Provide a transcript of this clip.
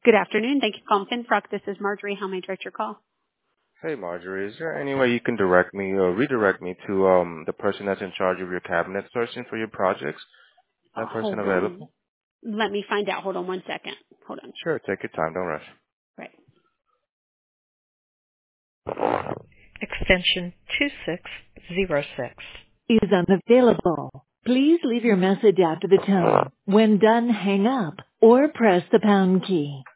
Good afternoon. Thank you for calling Finfrock. This is Marjorie. How may I direct your call? Hey Marjorie, is there any way you can direct me or redirect me to the person that's in charge of your cabinet sourcing for your projects? That person Hold on. available? Let me find out. Hold on one second. Hold on. Sure, take your time, don't rush. Right. Extension 2606 is unavailable. Please leave your message after the tone. When done, hang up or press the pound key.